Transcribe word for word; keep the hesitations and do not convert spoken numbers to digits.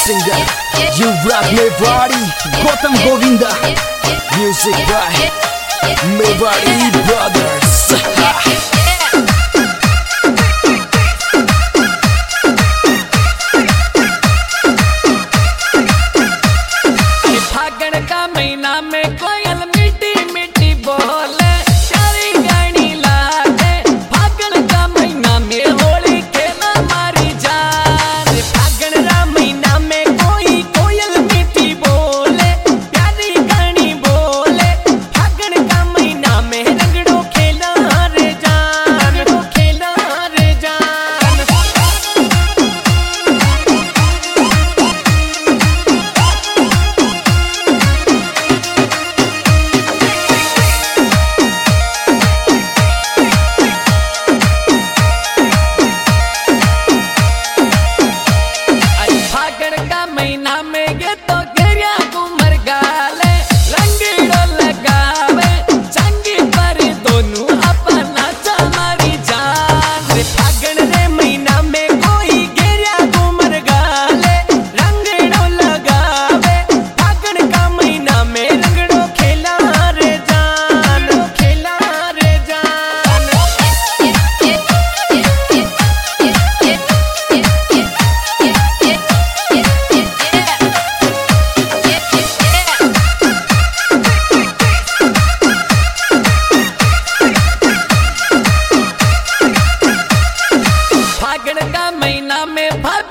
singer. You rock my body, Gautam Govinda. Music by Mewari Brothers. फागण का महीना में कोयल मीठी मीठी बोले, प्यारी गानी लागे। फागण का महीना में होली खेला मारी जान। फागण का महीना में कोई कोयल मीठी बोले, प्यारी गानी बोले। फागण का महीना में रंगड़ो खेला रे जान, रंगड़ो खेला रे जान। फागण का महीना में ये तो गिरिया घूमर गाले, रंगीलो लगावे चंगी पर दोनों अपना चमारी जान। फागण रे महीना में कोई गिरिया घूमर गाले, रंगीलो लगावे। फागण का महीना में रंगड़ो खेला रे जान, खेला रे जान। फागण का महीना में